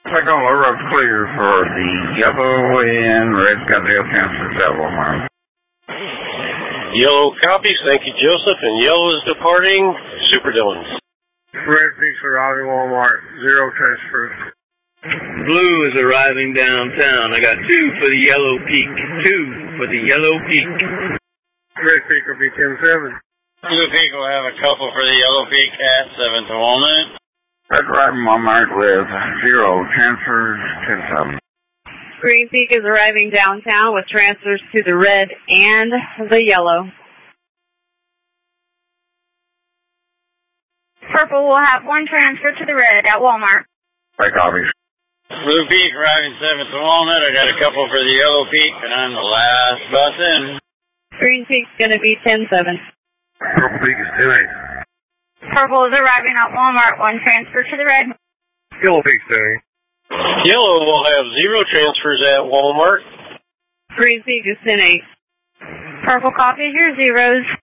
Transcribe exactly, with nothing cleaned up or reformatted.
Second lower clear for the yellow and red got the transfers at Walmart. Yellow copies, thank you, Joseph, and yellow is departing. Super Dylan. Red Peak's arriving Walmart, zero transfers. Blue is arriving downtown. I got two for the Yellow Peak. Two for the Yellow Peak. Red Peak will be ten seven. Blue Peak will have a couple for the Yellow Peak at seven to Walnut. Red arriving Walmart with zero transfers, ten seven. Green Peak is arriving downtown with transfers to the red and the yellow. Purple will have one transfer to the red at Walmart. Right copies. Blue Peak arriving seventh to Walnut. I got a couple for the Yellow Peak, and I'm the last bus in. Green Peak's going to be ten seven. Purple Peak is ten eight. Purple is arriving at Walmart, one transfer to the red. Yellow Peak's ten eight. Yellow will have zero transfers at Walmart. Green Peak is ten eight. Purple copies your zeros.